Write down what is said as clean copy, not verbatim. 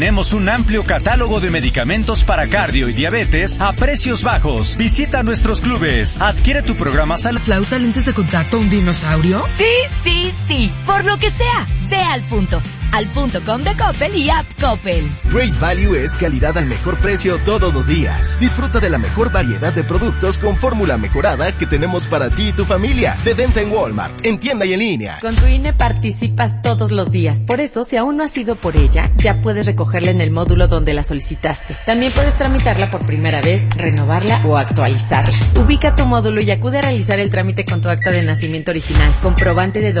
Tenemos un amplio catálogo de medicamentos para cardio y diabetes a precios bajos. Visita nuestros clubes. Adquiere tu programa ¿Flauta, lentes de contacto, un dinosaurio? Sí. Por lo que sea, ve al punto. Al punto.com de Coppel y App Coppel. Great Value es calidad al mejor precio todos los días. Disfruta de la mejor variedad de productos con fórmula mejorada que tenemos para ti y tu familia. De venta en Walmart, en tienda y en línea. Con tu INE participas todos los días. Por eso, si aún no has ido por ella, ya puedes recogerla en el módulo donde la solicitaste. También puedes tramitarla por primera vez, renovarla o actualizarla. Ubica tu módulo y acude a realizar el trámite con tu acta de nacimiento original, comprobante de